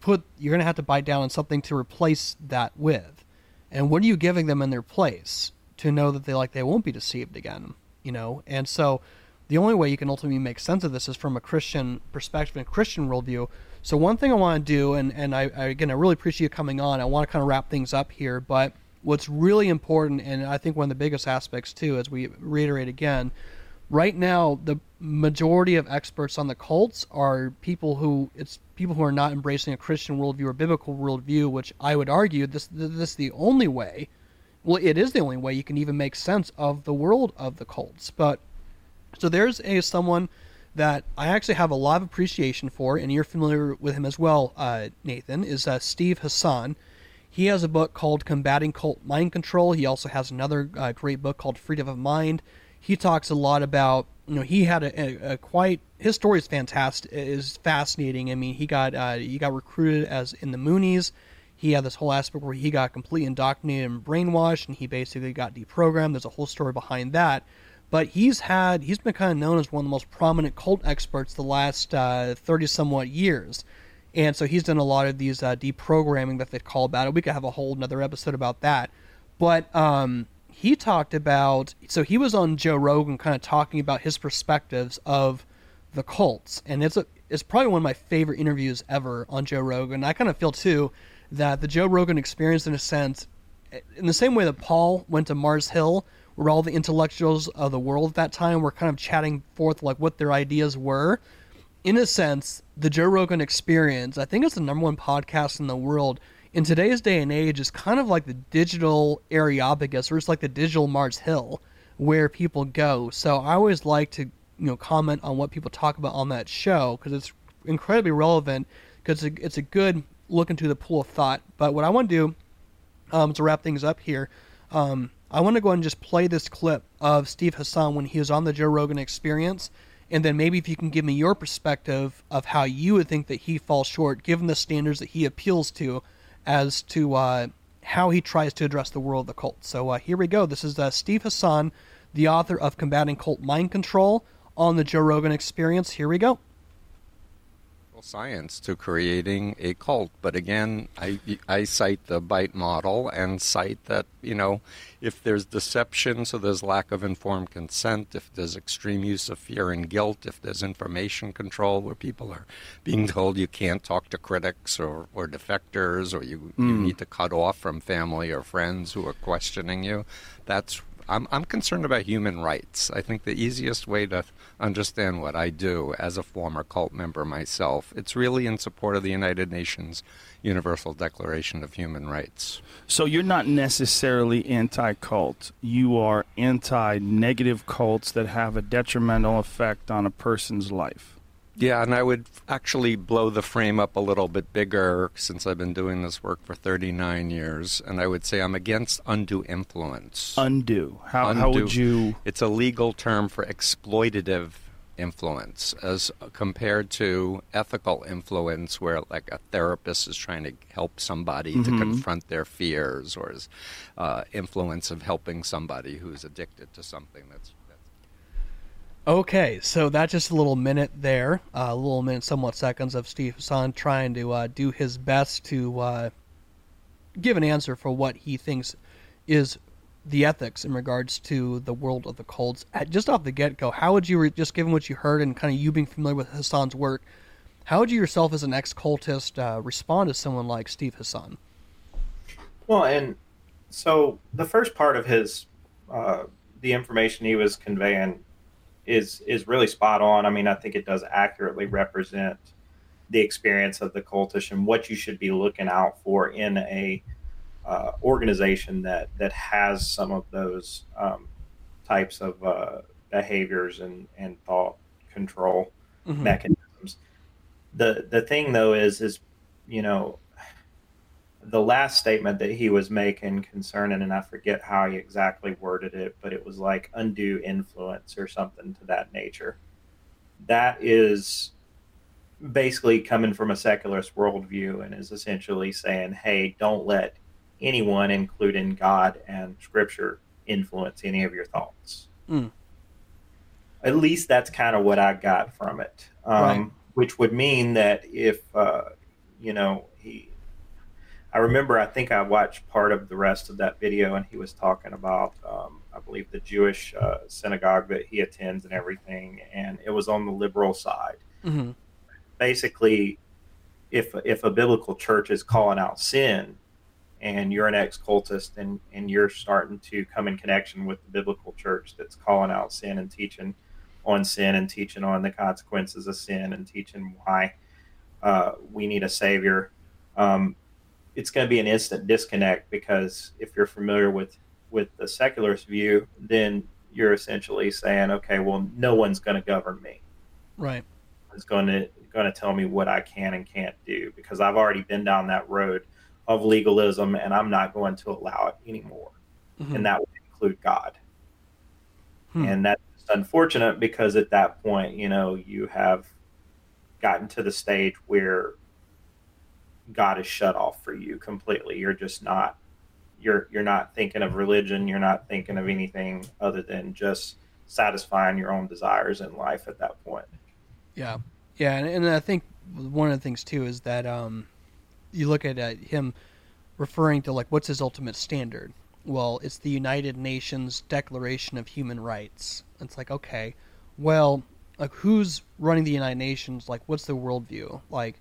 bite down on something to replace that with. And what are you giving them in their place to know that they won't be deceived again? And so the only way you can ultimately make sense of this is from a Christian perspective and Christian worldview. So one thing I want to do, and I really appreciate you coming on. I want to kind of wrap things up here, but what's really important, and I think one of the biggest aspects too, as we reiterate again, right now the majority of experts on the cults are people who are not embracing a Christian worldview or biblical worldview, which I would argue this is the only way. Well, it is the only way you can even make sense of the world of the cults. But so there's someone that I actually have a lot of appreciation for, and you're familiar with him as well, Nathan, is Steve Hassan. He has a book called Combating Cult Mind Control. He also has another great book called Freedom of Mind. He talks a lot about, he had his story is fascinating. I mean, he got recruited as in the Moonies. He had this whole aspect where he got completely indoctrinated and brainwashed, and he basically got deprogrammed. There's a whole story behind that. But he's been kind of known as one of the most prominent cult experts the last 30-somewhat years. And so he's done a lot of these deprogramming that they call about it. We could have a whole another episode about that. But he talked about, so he was on Joe Rogan kind of talking about his perspectives of the cults. And it's probably one of my favorite interviews ever on Joe Rogan. I kind of feel, too, that the Joe Rogan experience, in a sense, in the same way that Paul went to Mars Hill, where all the intellectuals of the world at that time were kind of chatting forth what their ideas were. In a sense, the Joe Rogan Experience, I think it's the #1 podcast in the world, in today's day and age is kind of like the digital Areopagus, or it's like the digital Mars Hill, where people go. So I always like to comment on what people talk about on that show, because it's incredibly relevant, because it's a good look into the pool of thought. But what I want to do to wrap things up here, I want to go ahead and just play this clip of Steve Hassan when he was on the Joe Rogan Experience, and then maybe if you can give me your perspective of how you would think that he falls short, given the standards that he appeals to, as to how he tries to address the world of the cult. So here we go. This is Steve Hassan, the author of Combating Cult Mind Control, on the Joe Rogan Experience. Here we go. Science to creating a cult. But again, I cite the BITE model and cite that, if there's deception, so there's lack of informed consent, if there's extreme use of fear and guilt, if there's information control where people are being told you can't talk to critics or defectors, or you need to cut off from family or friends who are questioning you, that's I'm concerned about human rights. I think the easiest way to understand what I do as a former cult member myself, it's really in support of the United Nations Universal Declaration of Human Rights. So you're not necessarily anti-cult. You are anti-negative cults that have a detrimental effect on a person's life. Yeah, and I would actually blow the frame up a little bit bigger since I've been doing this work for 39 years, and I would say I'm against undue influence. Undue? How would you... It's a legal term for exploitative influence as compared to ethical influence where like a therapist is trying to help somebody to confront their fears, or is influence of helping somebody who's addicted to something that's Okay, so that's just a little minute there, a little minute, somewhat seconds of Steve Hassan trying to do his best to give an answer for what he thinks is the ethics in regards to the world of the cults. Just off the get-go, how would you, just given what you heard and kind of you being familiar with Hassan's work, how would you yourself as an ex-cultist respond to someone like Steve Hassan? Well, and so the first part of his, the information he was conveying is really spot on. I mean, I think it does accurately represent the experience of the cultish and what you should be looking out for in a organization that has some of those types of behaviors and thought control mechanisms. The thing though is the last statement that he was making concerning, and I forget how he exactly worded it, but it was like undue influence or something to that nature. That is basically coming from a secularist worldview and is essentially saying, hey, don't let anyone, including God and Scripture, influence any of your thoughts. At least that's kind of what I got from it, Right. Which would mean that if, I remember, I think I watched part of the rest of that video, and he was talking about, I believe, the Jewish synagogue that he attends and everything, and it was on the liberal side. Basically, if a biblical church is calling out sin, and you're an ex-cultist, and you're starting to come in connection with the biblical church that's calling out sin and teaching on the consequences of sin and teaching why we need a savior, it's going to be an instant disconnect, because if you're familiar with the secularist view, then you're essentially saying, okay, well, no one's going to govern me. Right. It's going to tell me what I can and can't do, because I've already been down that road of legalism, and I'm not going to allow it anymore. And that would include God. And that's unfortunate, because at that point, you have gotten to the stage where God is shut off for you completely. You're just not, you're not thinking of religion. You're not thinking of anything other than just satisfying your own desires in life at that point. Yeah. Yeah. And I think one of the things too is that you look at him referring to like, what's his ultimate standard? Well, it's the United Nations Declaration of Human Rights. It's like, okay, well, like who's running the United Nations? Like, what's their worldview? Like,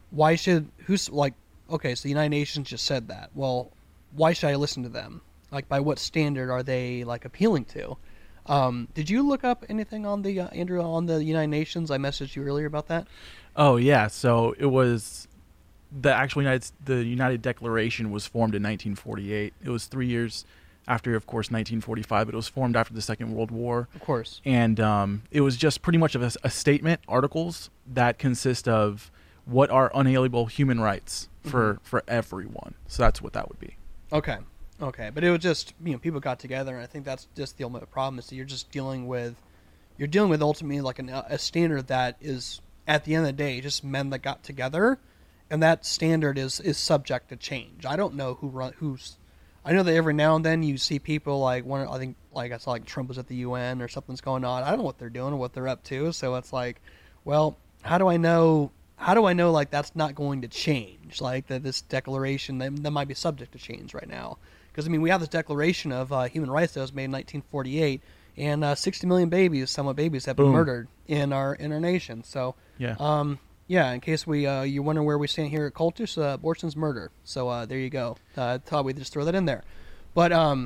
okay, so the United Nations just said that. Well, why should I listen to them? Like, by what standard are they, like, appealing to? Did you look up anything on the, Andrew, on the United Nations? I messaged you earlier about that. Oh, yeah. So it was the actual United Declaration was formed in 1948. It was 3 years after, of course, 1945, but it was formed after the Second World War. Of course. And it was just pretty much of a statement, articles that consist of what are unalienable human rights for everyone. So that's what that would be. Okay. But it was just, people got together, and I think that's just the ultimate problem, is that you're just dealing with ultimately like a standard that is, at the end of the day, just men that got together, and that standard is subject to change. I don't know I know that every now and then you see people like I saw like Trump was at the UN or something's going on. I don't know what they're doing or what they're up to. So it's like, well, how do I know like that's not going to change? Like that this declaration that might be subject to change right now. Because we have this Declaration of Human Rights that was made in 1948, and 60 million babies have been murdered in our nation. So in case you wonder where we stand here at Cultish, abortion's murder. So there you go. Thought we'd just throw that in there. But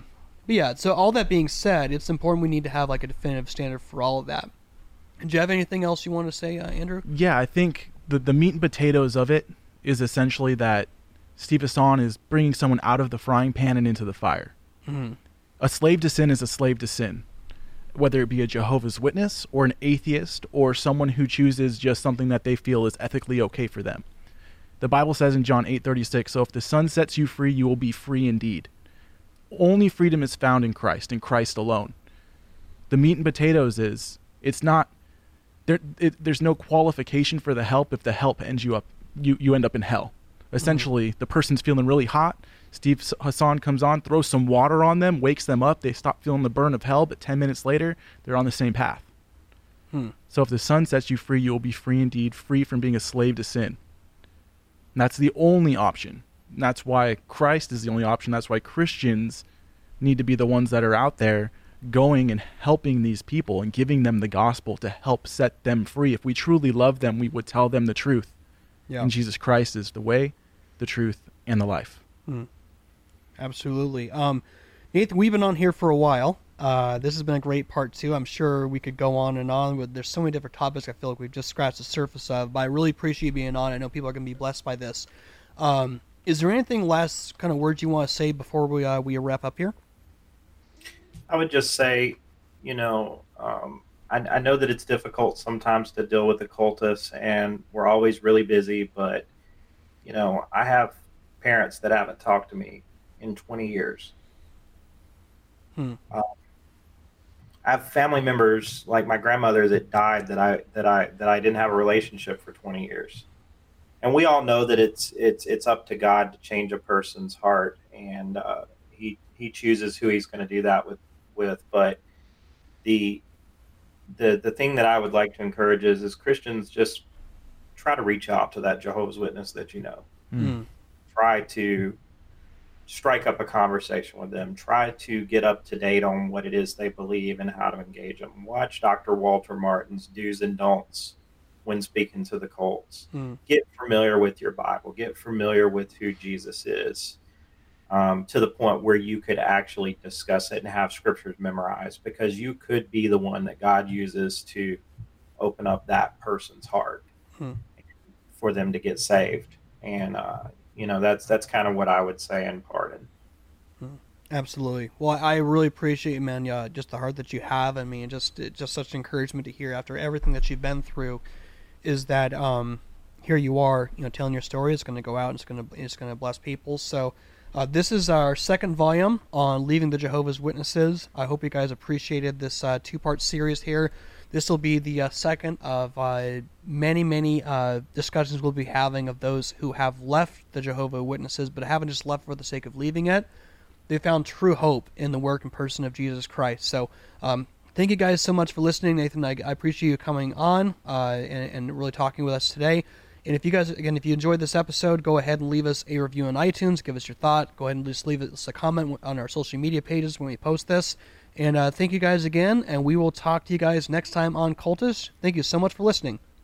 But yeah, so all that being said, it's important we need to have like a definitive standard for all of that. Do you have anything else you want to say, Andrew? Yeah, I think the meat and potatoes of it is essentially that Steve Hassan is bringing someone out of the frying pan and into the fire. Mm-hmm. A slave to sin is a slave to sin, whether it be a Jehovah's Witness or an atheist or someone who chooses just something that they feel is ethically okay for them. The Bible says in John 8:36, so if the Son sets you free, you will be free indeed. Only freedom is found in Christ alone. The meat and potatoes is, it's not, there's no qualification for the help if the help ends you end up in hell. Essentially, the person's feeling really hot. Steve Hassan comes on, throws some water on them, wakes them up. They stop feeling the burn of hell, but 10 minutes later, they're on the same path. So if the Son sets you free, you will be free indeed, free from being a slave to sin. And that's the only option. And that's why Christ is the only option. That's why Christians need to be the ones that are out there going and helping these people and giving them the gospel to help set them free. If we truly love them, we would tell them the truth. Yeah. And Jesus Christ is the way, the truth, and the life. Absolutely. Nathan, we've been on here for a while. This has been a great part two. I'm sure we could go on and on. There's so many different topics I feel like we've just scratched the surface of, but I really appreciate you being on. I know people are going to be blessed by this. Is there anything last kind of words you want to say before we wrap up here? I would just say, I know that it's difficult sometimes to deal with occultists, and we're always really busy, but, I have parents that haven't talked to me in 20 years. I have family members like my grandmother that died that I didn't have a relationship for 20 years. And we all know that it's up to God to change a person's heart, and he chooses who he's going to do that with. But the thing that I would like to encourage is Christians, just try to reach out to that Jehovah's Witness that you know. Try to strike up a conversation with them. Try to get up to date on what it is they believe and how to engage them. Watch Dr. Walter Martin's do's and don'ts when speaking to the cults. Get familiar with your Bible. Get familiar with who Jesus is, to the point where you could actually discuss it and have scriptures memorized, because you could be the one that God uses to open up that person's heart for them to get saved. And, that's kind of what I would say in part. Absolutely. Well, I really appreciate you, man. Just the heart that you have. I mean, just such encouragement to hear after everything that you've been through, is that here you are, telling your story. It's going to go out and it's going to bless people. So this is our second volume on leaving the Jehovah's Witnesses. I hope you guys appreciated this two-part series here. This will be the second of many discussions we'll be having of those who have left the Jehovah's Witnesses, but haven't just left for the sake of leaving it. They found true hope in the work and person of Jesus Christ. So thank you guys so much for listening. Nathan, I appreciate you coming on and really talking with us today. And if you guys, again, if you enjoyed this episode, go ahead and leave us a review on iTunes. Give us your thought. Go ahead and just leave us a comment on our social media pages when we post this. And thank you guys again, and we will talk to you guys next time on Cultish. Thank you so much for listening.